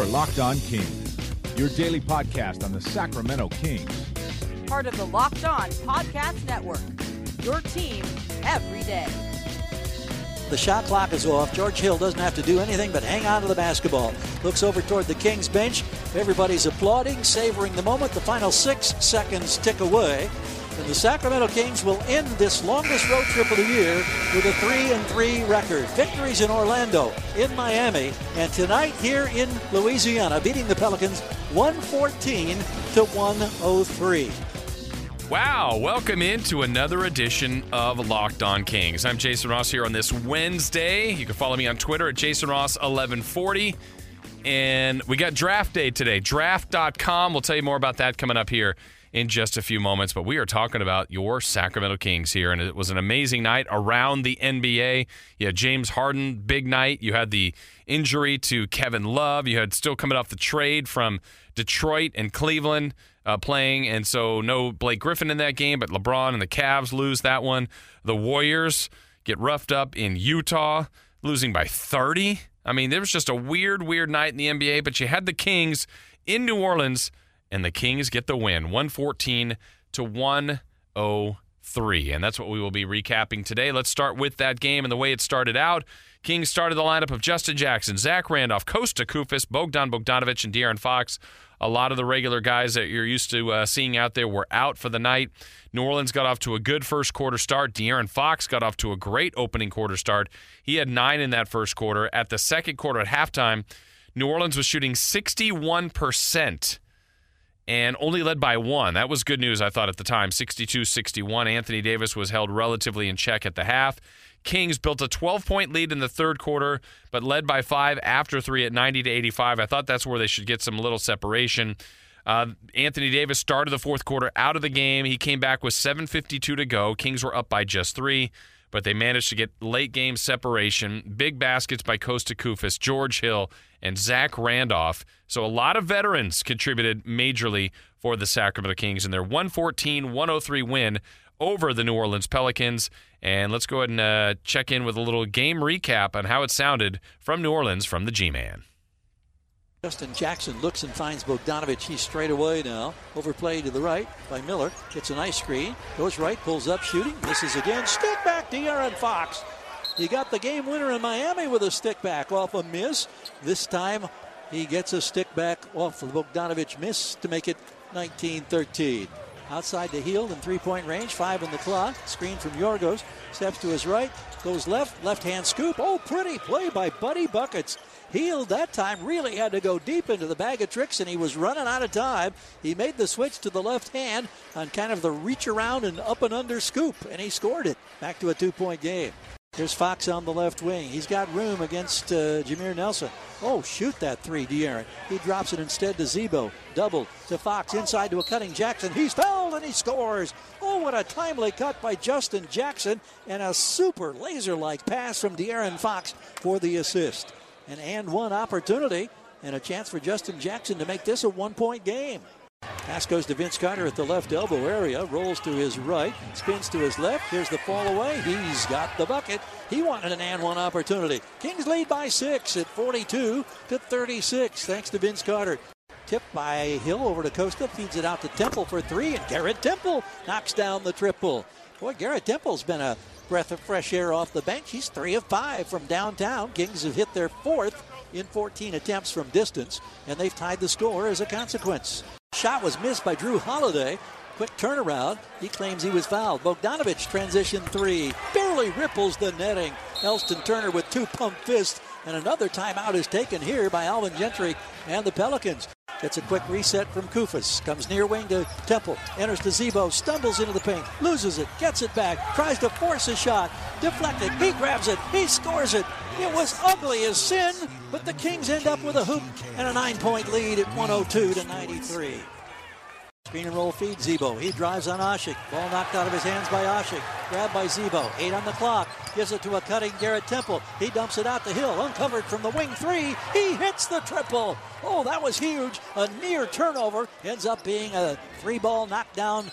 are Locked On Kings, your daily podcast on the Sacramento Kings. Part of the Locked On Podcast Network, your team every day. The shot clock is off. George Hill doesn't have to do anything but hang on to the basketball. Looks over toward the Kings bench. Everybody's applauding, savoring the moment. The final 6 seconds tick away. And the Sacramento Kings will end this longest road trip of the year with a 3-3 record. Victories in Orlando, in Miami, and tonight here in Louisiana, beating the Pelicans 114-103. Wow, welcome into another edition of Locked On Kings. I'm Jason Ross here on this Wednesday. You can follow me on Twitter at JasonRoss1140. And we got draft day today, draft.com. We'll tell you more about that coming up here in just a few moments. But we are talking about your Sacramento Kings here, and it was an amazing night around the NBA. You had James Harden, big night. You had the injury to Kevin Love. You had still coming off the trade from Detroit and Cleveland playing, and so no Blake Griffin in that game, but LeBron and the Cavs lose that one. The Warriors get roughed up in Utah, losing by 30. I mean, there was just a weird night in the NBA, but you had the Kings in New Orleans, and the Kings get the win, 114-103. And that's what we will be recapping today. Let's start with that game and the way it started out. Kings started the lineup of Justin Jackson, Zach Randolph, Kosta Koufos, Bogdan Bogdanovic, and De'Aaron Fox. A lot of the regular guys that you're used to seeing out there were out for the night. New Orleans got off to a good first quarter start. De'Aaron Fox got off to a great opening quarter start. He had 9 in that first quarter. At the second quarter at halftime, New Orleans was shooting 61% and only led by 1. That was good news, I thought, at the time, 62-61. Anthony Davis was held relatively in check at the half. Kings built a 12-point lead in the third quarter, but led by 5 after 3 at 90-85. I thought that's where they should get some little separation. Anthony Davis started the fourth quarter out of the game. He came back with 7:52 to go. Kings were up by just 3, but they managed to get late game separation. Big baskets by Kosta Koufos, George Hill, and Zach Randolph. So a lot of veterans contributed majorly for the Sacramento Kings in their 114-103 win over the New Orleans Pelicans. And let's go ahead and check in with a little game recap on how it sounded from New Orleans from the G-Man. Justin Jackson looks and finds Bogdanovic. He's straight away now. Overplay to the right by Miller. Gets a nice screen. Goes right, pulls up, shooting. Misses again. Stick back, De'Aaron Fox. He got the game winner in Miami with a stick back off a miss. This time he gets a stick back off the Bogdanovic miss to make it 19-13. Outside to Hield in three-point range, 5 in the clock. Screen from Yorgos. Steps to his right, goes left-hand scoop. Oh, pretty play by Buddy Buckets. Hield that time really had to go deep into the bag of tricks, and he was running out of time. He made the switch to the left hand on kind of the reach around and up and under scoop, and he scored it. Back to a 2-point game. Here's Fox on the left wing. He's got room against Jameer Nelson. Oh, shoot that 3, De'Aaron. He drops it instead to Zebo. Double to Fox, inside to a cutting Jackson. He's fouled and he scores. Oh, what a timely cut by Justin Jackson, and a super laser-like pass from De'Aaron Fox for the assist. An and one opportunity and a chance for Justin Jackson to make this a 1-point game. Pass goes to Vince Carter at the left elbow area. Rolls to his right. Spins to his left. Here's the fall away. He's got the bucket. He wanted an and one opportunity. Kings lead by 6 at 42-36 thanks to Vince Carter. Tipped by Hill over to Kosta. Feeds it out to Temple for 3. And Garrett Temple knocks down the triple. Boy, Garrett Temple's been a breath of fresh air off the bench. He's 3 of 5 from downtown. Kings have hit their 4th in 14 attempts from distance. And they've tied the score as a consequence. Shot was missed by Drew Holiday. Quick turnaround. He claims he was fouled. Bogdanovic transition 3. Barely ripples the netting. Elston Turner with 2 pump fists. And another timeout is taken here by Alvin Gentry and the Pelicans. Gets a quick reset from Koufos. Comes near wing to Temple. Enters to Zebo. Stumbles into the paint. Loses it. Gets it back. Tries to force a shot. Deflected. He grabs it. He scores it. It was ugly as sin. But the Kings end up with a hoop and a 9-point lead at 102-93. Screen and roll feed Zebo. He drives on Asik. Ball knocked out of his hands by Asik. Grabbed by Zebo. 8 on the clock. Gives it to a cutting Garrett Temple. He dumps it out the hill. Uncovered from the wing 3. He hits the triple. Oh, that was huge. A near turnover. Ends up being a 3-ball knockdown.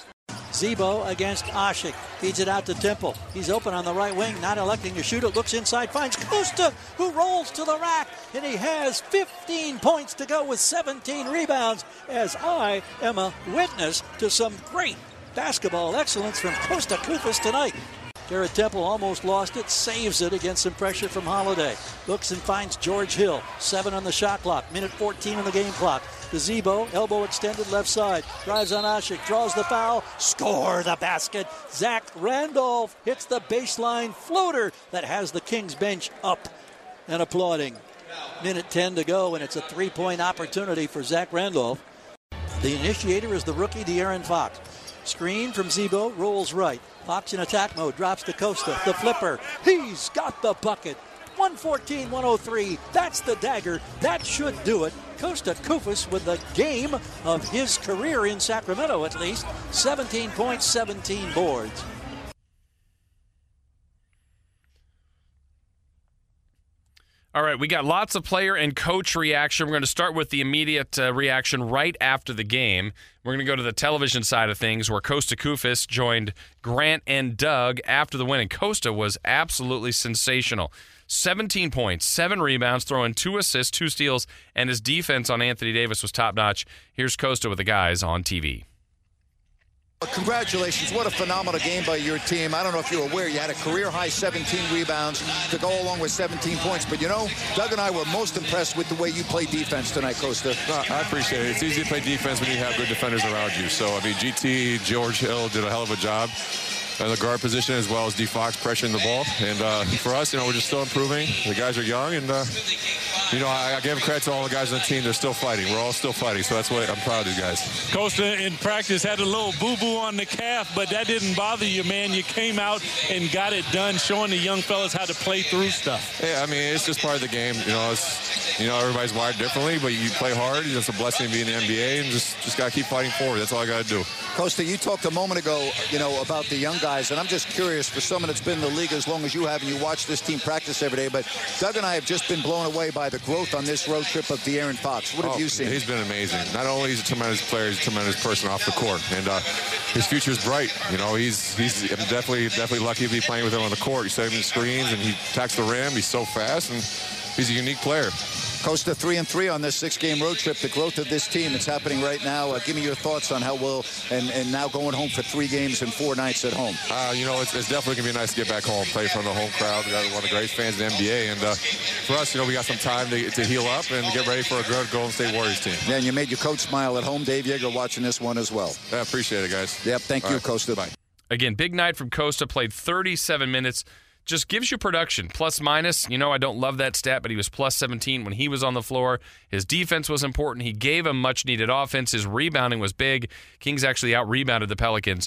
Zebo against Asik. Feeds it out to Temple. He's open on the right wing, not electing to shoot it. Looks inside, finds Costa, who rolls to the rack. And he has 15 points to go with 17 rebounds, as I am a witness to some great basketball excellence from Kosta Koufos tonight. Garrett Temple almost lost it, saves it against some pressure from Holiday. Looks and finds George Hill. 7 on the shot clock, minute 14 on the game clock. To Zebo, elbow extended left side. Drives on Asik, draws the foul, score the basket. Zach Randolph hits the baseline floater that has the Kings bench up and applauding. Minute 10 to go, and it's a three-point opportunity for Zach Randolph. The initiator is the rookie De'Aaron Fox. Screen from Zebo, rolls right. Fox in attack mode, drops to Costa. The flipper, he's got the bucket. 114-103, that's the dagger. That should do it. Kosta Koufos with the game of his career in Sacramento, at least. 17 points, 17 boards. All right, we got lots of player and coach reaction. We're going to start with the immediate reaction right after the game. We're going to go to the television side of things, where Kosta Koufos joined Grant and Doug after the win, and Kosta was absolutely sensational. 17 points, 7 rebounds, throwing 2 assists, 2 steals, and his defense on Anthony Davis was top-notch. Here's Kosta with the guys on TV. Congratulations. What a phenomenal game by your team. I don't know if you're aware, you had a career-high 17 rebounds to go along with 17 points. But, you know, Doug and I were most impressed with the way you played defense tonight, Kosta. I appreciate it. It's easy to play defense when you have good defenders around you. So, I mean, GT, George Hill did a hell of a job in the guard position, as well as D. Fox pressuring the ball. And for us, you know, we're just still improving. The guys are young, and, you know, I give credit to all the guys on the team. They're still fighting. We're all still fighting, so that's what I'm proud of these guys. Kosta in practice had a little boo-boo on the calf, but that didn't bother you, man. You came out and got it done, showing the young fellas how to play through stuff. Yeah, I mean, it's just part of the game. You know, everybody's wired differently, but you play hard. It's a blessing to be in the NBA, and just got to keep fighting forward. That's all I got to do. Kosta, you talked a moment ago, you know, about the young guys, and I'm just curious, for someone that's been in the league as long as you have, and you watch this team practice every day, but Doug and I have just been blown away by the growth on this road trip of De'Aaron Fox. What have you seen? He's been amazing. Not only is he a tremendous player, he's a tremendous person off the court, and his future is bright. You know, he's definitely lucky to be playing with him on the court. He's setting the screens, and he attacks the rim. He's so fast, and he's a unique player. Kosta, 3-3 on this 6-game road trip. The growth of this team, it's happening right now. Give me your thoughts on how we'll, and now going home for 3 games and 4 nights at home. You know, it's definitely going to be nice to get back home, play from the home crowd. We got one of the greatest fans in the NBA. And for us, you know, we got some time to heal up and get ready for a good Golden State Warriors team. Yeah, and you made your coach smile at home. Dave Yeager watching this one as well. Yeah, appreciate it, guys. Yep, thank you, Kosta. Bye. Again, big night from Kosta, played 37 minutes. Just gives you production, plus minus. You know, I don't love that stat, but he was plus 17 when he was on the floor. His defense was important. He gave him much-needed offense. His rebounding was big. Kings actually out-rebounded the Pelicans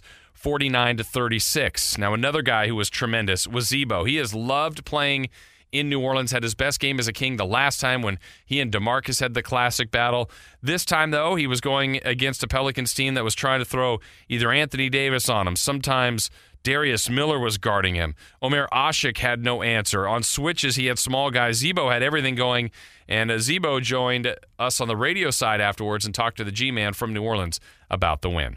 49-36. Now, another guy who was tremendous was Zebo. He has loved playing in New Orleans, had his best game as a King the last time when he and DeMarcus had the classic battle. This time, though, he was going against a Pelicans team that was trying to throw either Anthony Davis on him, sometimes Darius Miller was guarding him. Omer Asik had no answer. On switches, he had small guys. Zebo had everything going, and Zebo joined us on the radio side afterwards and talked to the G-Man from New Orleans about the win.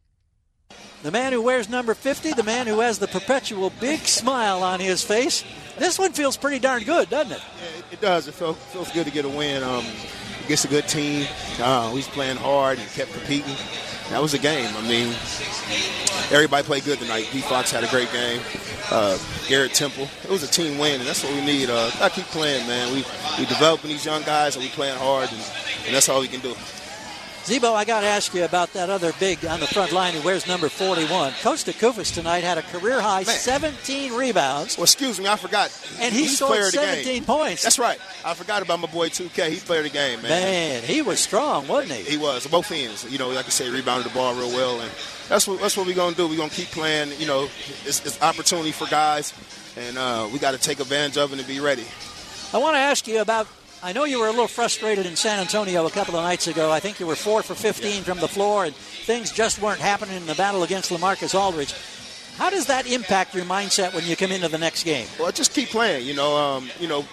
The man who wears number 50, the man who has the perpetual big smile on his face. This one feels pretty darn good, doesn't it? Yeah, it does. It feels good to get a win against a good team. He's playing hard and kept competing. That was a game. I mean, everybody played good tonight. D. Fox had a great game. Garrett Temple. It was a team win, and that's what we need. Gotta keep playing, man. We developing these young guys, and we playing hard, and that's all we can do. Zebo, I got to ask you about that other big on the front line who wears number 41. Kosta Koufos tonight had a career-high 17 rebounds. Well, excuse me, I forgot. And he scored 17 points. That's right. I forgot about my boy 2K. He played the game, man. Man, he was strong, wasn't he? He was, both ends. You know, like I said, rebounded the ball real well. And that's what we're going to do. We're going to keep playing. You know, it's opportunity for guys, and we got to take advantage of it and be ready. I want to ask you about, I know you were a little frustrated in San Antonio a couple of nights ago. I think you were 4 for 15 from the floor, and things just weren't happening in the battle against LaMarcus Aldridge. How does that impact your mindset when you come into the next game? Well, just keep playing.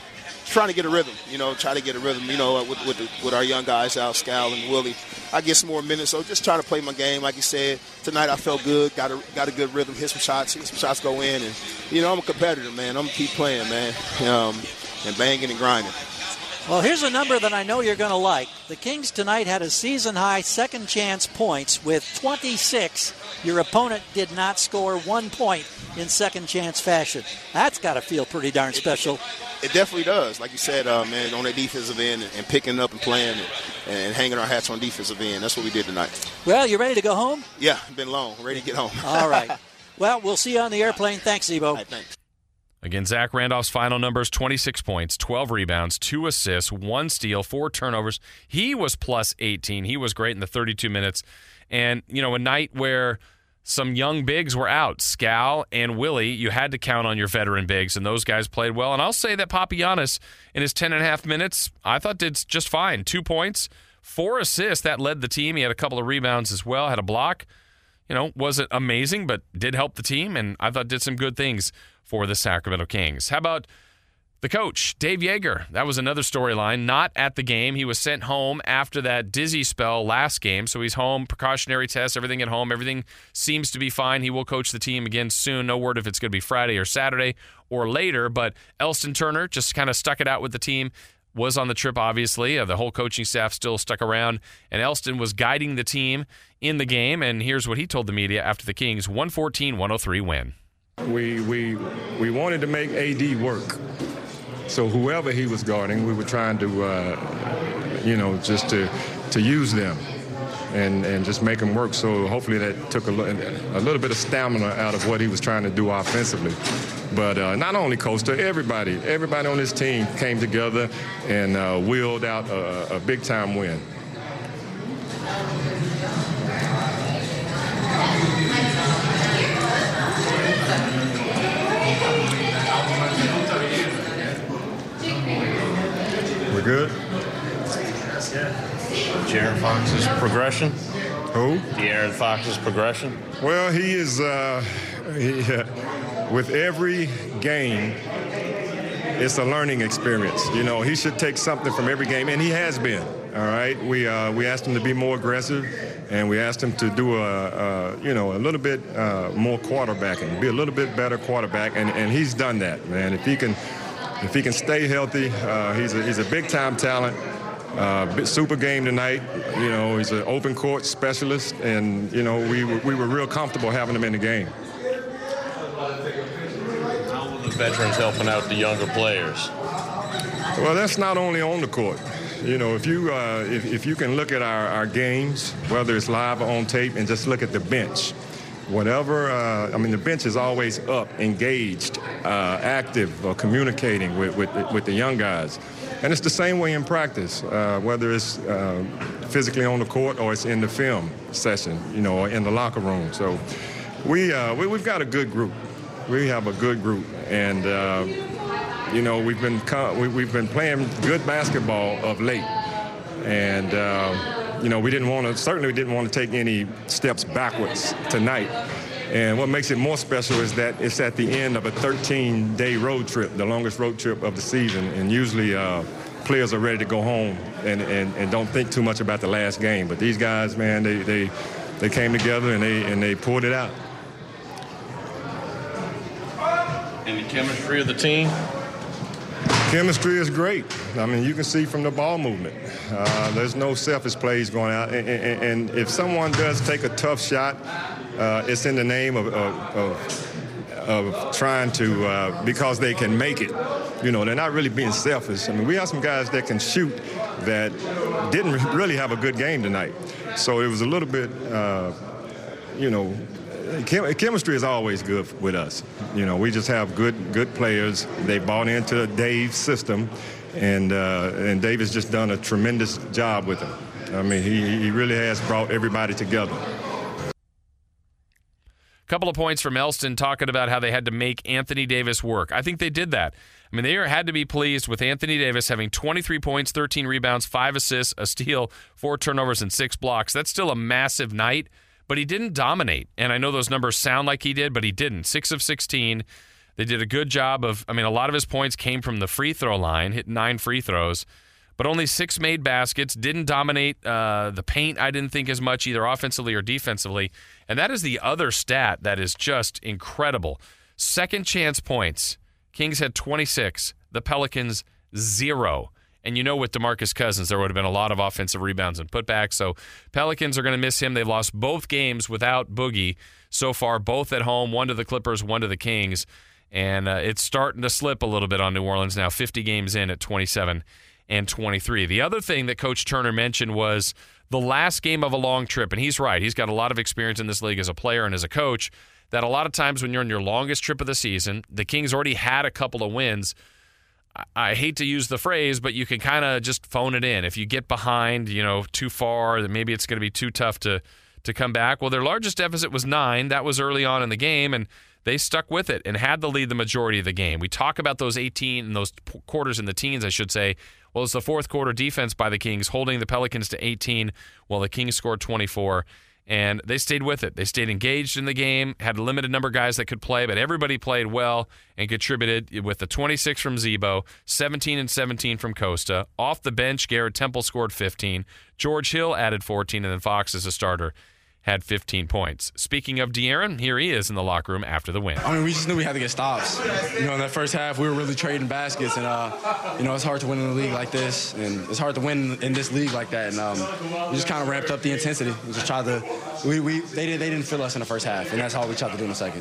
trying to get a rhythm, try to get a rhythm, with our young guys out, Scal and Willie. I get some more minutes, so just trying to play my game. Like you said, tonight I felt good, got a good rhythm, hit some shots go in, and, I'm a competitor, man. I'm going to keep playing, man, and banging and grinding. Well, here's a number that I know you're going to like. The Kings tonight had a season-high second-chance points with 26. Your opponent did not score 1 point in second-chance fashion. That's got to feel pretty darn special. It definitely does. Like you said, man, on the defensive end and picking up and playing and hanging our hats on defensive end. That's what we did tonight. Well, you ready to go home? Yeah, been long. Ready to get home. All right. Well, we'll see you on the airplane. Thanks, Zebo. All right, thanks. Again, Zach Randolph's final numbers, 26 points, 12 rebounds, 2 assists, 1 steal, 4 turnovers. He was plus 18. He was great in the 32 minutes. And, a night where some young bigs were out, Scal and Willie, you had to count on your veteran bigs, and those guys played well. And I'll say that Papagiannis, in his 10.5 minutes, I thought did just fine. 2 points, 4 assists. That led the team. He had a couple of rebounds as well, had a block. Wasn't amazing, but did help the team, and I thought did some good things for the Sacramento Kings. How about the coach, Dave Joerger? That was another storyline. Not at the game. He was sent home after that dizzy spell last game, so he's home, precautionary tests, everything at home. Everything seems to be fine. He will coach the team again soon. No word if it's going to be Friday or Saturday or later, but Elston Turner just kind of stuck it out with the team. Was on the trip, obviously. The whole coaching staff still stuck around, and Elston was guiding the team in the game, and here's what he told the media after the Kings' 114-103 win. We wanted to make AD work. So whoever he was guarding, we were trying to, just to use them and just make them work. So hopefully that took a little bit of stamina out of what he was trying to do offensively. But not only Costa, everybody on this team came together and wheeled out a big-time win. We're good? De'Aaron Fox's progression? Who? De'Aaron Fox's progression? Well, he is, with every game, it's a learning experience. He should take something from every game, and he has been, all right? We asked him to be more aggressive, and we asked him to do a little bit more quarterbacking, be a little bit better quarterback, and he's done that, man. If he can stay healthy, he's a big-time talent. Super game tonight. He's an open court specialist, and we were real comfortable having him in the game. How will the veterans helping out the younger players? Well, that's not only on the court. If you can look at our games, whether it's live or on tape, and just look at the bench. Whatever, the bench is always up, engaged, active, communicating with the young guys. And it's the same way in practice, whether it's physically on the court or it's in the film session, or in the locker room. So we've got a good group. We have a good group, and we've been playing good basketball of late, and we didn't want to take any steps backwards tonight. And what makes it more special is that it's at the end of a 13-day road trip, the longest road trip of the season. And usually players are ready to go home and don't think too much about the last game. But these guys, man, they came together and they pulled it out. And the chemistry of the team? Chemistry is great. You can see from the ball movement. There's no selfish plays going out. And if someone does take a tough shot, it's in the name of trying to, because they can make it. They're not really being selfish. We have some guys that can shoot that didn't really have a good game tonight. So it was a little bit, chemistry is always good with us. We just have good players. They bought into Dave's system, and Dave has just done a tremendous job with them. He really has brought everybody together. Couple of points from Elston talking about how they had to make Anthony Davis work. I think they did that. They had to be pleased with Anthony Davis having 23 points, 13 rebounds, 5 assists, a steal, 4 turnovers, and 6 blocks. That's still a massive night, but he didn't dominate. And I know those numbers sound like he did, but he didn't. 6 of 16. They did a good job of, a lot of his points came from the free throw line, hit 9 free throws, but only 6 made baskets, didn't dominate the paint, I didn't think, as much, either offensively or defensively. And that is the other stat that is just incredible. Second chance points. Kings had 26. The Pelicans, 0. And with DeMarcus Cousins, there would have been a lot of offensive rebounds and putbacks. So Pelicans are going to miss him. They've lost both games without Boogie so far, both at home, one to the Clippers, one to the Kings. And it's starting to slip a little bit on New Orleans now, 50 games in at 27 and 23. The other thing that Coach Turner mentioned was the last game of a long trip. And he's right. He's got a lot of experience in this league as a player and as a coach, that a lot of times when you're on your longest trip of the season, the Kings already had a couple of wins. I hate to use the phrase, but you can kind of just phone it in. If you get behind, too far, then maybe it's going to be too tough to come back. Well, their largest deficit was 9. That was early on in the game, and they stuck with it and had the lead the majority of the game. We talk about those 18 and those quarters in the teens, I should say. Well, it's the fourth quarter defense by the Kings, holding the Pelicans to 18 while the Kings scored 24. And they stayed with it. They stayed engaged in the game, had a limited number of guys that could play, but everybody played well and contributed with the 26 from Zebo, 17 and 17 from Costa. Off the bench, Garrett Temple scored 15. George Hill added 14, and then Fox, as a starter, had 15 points. Speaking of De'Aaron, here he is in the locker room after the win. We just knew we had to get stops. In that first half, we were really trading baskets, and it's hard to win in a league like this, and it's hard to win in this league like that. And we just kind of ramped up the intensity. We just tried to. They didn't feel us in the first half, and that's all we tried to do in the second.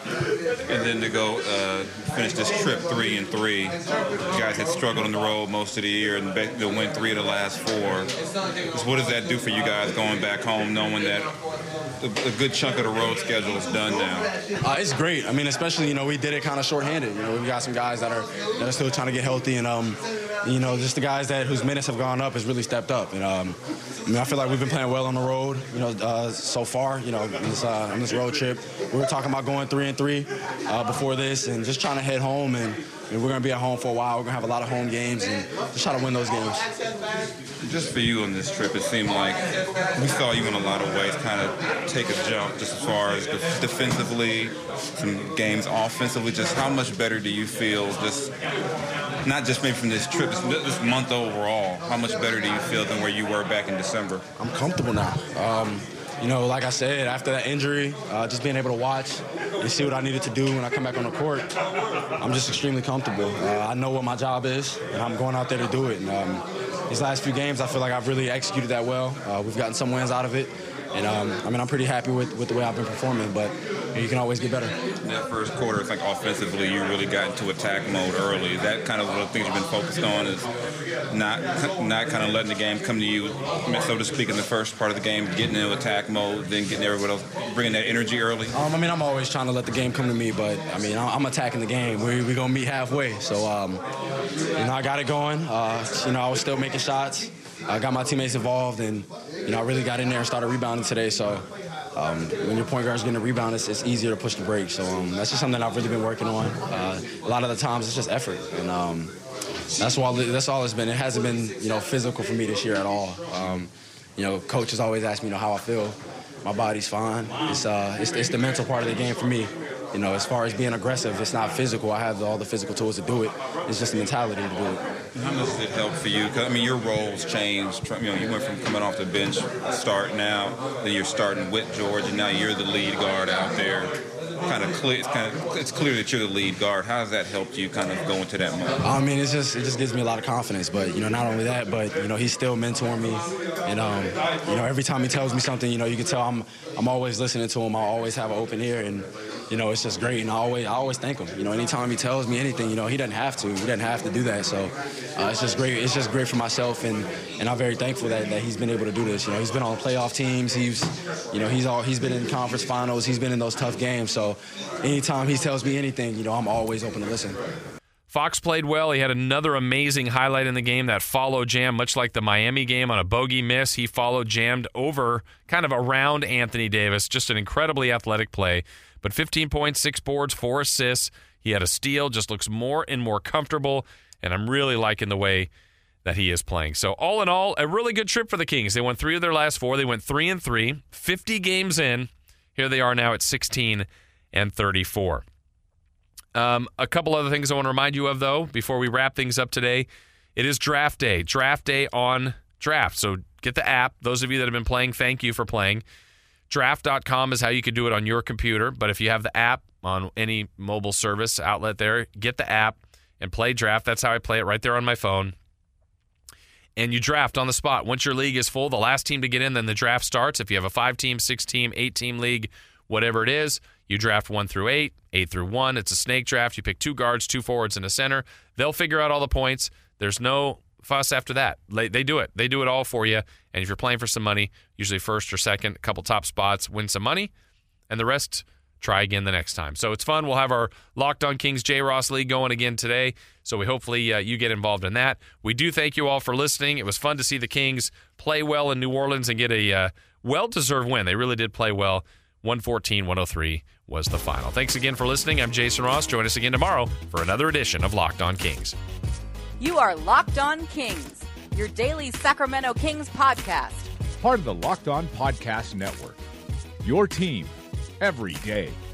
And then to go finish this trip 3-3. You guys had struggled on the road most of the year and to win 3 of the last 4. So what does that do for you guys going back home, knowing that a good chunk of the road schedule is done now? It's great. Especially, we did it kind of shorthanded. We got some guys that are still trying to get healthy, and just the guys whose minutes have gone up has really stepped up. And I feel like we've been playing well on the road, so far, on this road trip. We were talking about going 3-3 before this, and just trying to head home, and we're going to be at home for a while. We're going to have a lot of home games, and just try to win those games. Just for you on this trip, it seemed like we saw you in a lot of ways kind of take a jump just as far as defensively, some games offensively. Just how much better do you feel, just not just maybe from this trip, this month overall, how much better do you feel than where you were back in December? I'm comfortable now. Like I said, after that injury, just being able to watch and see what I needed to do when I come back on the court, I'm just extremely comfortable. I know what my job is, and I'm going out there to do it. And these last few games, I feel like I've really executed that well. We've gotten some wins out of it. And, I'm pretty happy with the way I've been performing, but you can always get better. In that first quarter, it's like offensively, you really got into attack mode early. Is that kind of one of the things you've been focused on, is not kind of letting the game come to you, so to speak, in the first part of the game, getting into attack mode, then getting everybody else, bringing that energy early? I'm always trying to let the game come to me, but, I'm attacking the game. We're going to meet halfway. So, I got it going. I was still making shots. I got my teammates involved, and I really got in there and started rebounding today. So when your point guard's getting a rebound, it's easier to push the break. So that's just something I've really been working on. A lot of the times it's just effort, and that's all it's been. It hasn't been physical for me this year at all. Coaches always ask me how I feel. My body's fine. It's the mental part of the game for me. As far as being aggressive, it's not physical. I have all the physical tools to do it. It's just the mentality to do it. How much did it help for you? Because, your roles changed. You went from coming off the bench, start now, then you're starting with George, and now you're the lead guard out there. It's clear that you're the lead guard. How has that helped you kind of go into that mode? It just gives me a lot of confidence. But not only that, but he's still mentoring me, and every time he tells me something, you can tell I'm always listening to him. I always have an open ear, and it's just great. And I always thank him. Anytime he tells me anything, he doesn't have to. He doesn't have to do that. So it's just great. It's just great for myself, and I'm very thankful that he's been able to do this. He's been on playoff teams. He's been in conference finals. He's been in those tough games. So anytime he tells me anything, I'm always open to listen. Fox played well. He had another amazing highlight in the game, that follow jam, much like the Miami game on a bogey miss. He followed, jammed over, kind of around Anthony Davis. Just an incredibly athletic play. But 15 points, 6 boards, 4 assists. He had a steal, just looks more and more comfortable, and I'm really liking the way that he is playing. So all in all, a really good trip for the Kings. They won 3 of their last 4. They went 3-3, 50 games in. Here they are now at 16-34. A couple other things I want to remind you of, though, before we wrap things up today. It is draft day. Draft day on Draft. So get the app. Those of you that have been playing, thank you for playing. Draft.com is how you could do it on your computer. But if you have the app on any mobile service outlet there, get the app and play Draft. That's how I play it, right there on my phone. And you draft on the spot. Once your league is full, the last team to get in, then the draft starts. If you have a 5-team, 6-team, 8-team league, whatever it is, you draft 1 through 8, 8 through 1. It's a snake draft. You pick 2 guards, 2 forwards, and a center. They'll figure out all the points. There's no fuss after that. They do it. They do it all for you. And if you're playing for some money, usually first or second, a couple top spots, win some money, and the rest, try again the next time. So it's fun. We'll have our Locked On Kings J. Ross League going again today. So we hopefully you get involved in that. We do thank you all for listening. It was fun to see the Kings play well in New Orleans and get a well-deserved win. They really did play well. 114-103 was the final. Thanks again for listening. I'm Jason Ross. Join us again tomorrow for another edition of Locked On Kings. You are Locked On Kings, your daily Sacramento Kings podcast. Part of the Locked On Podcast Network. Your team every day.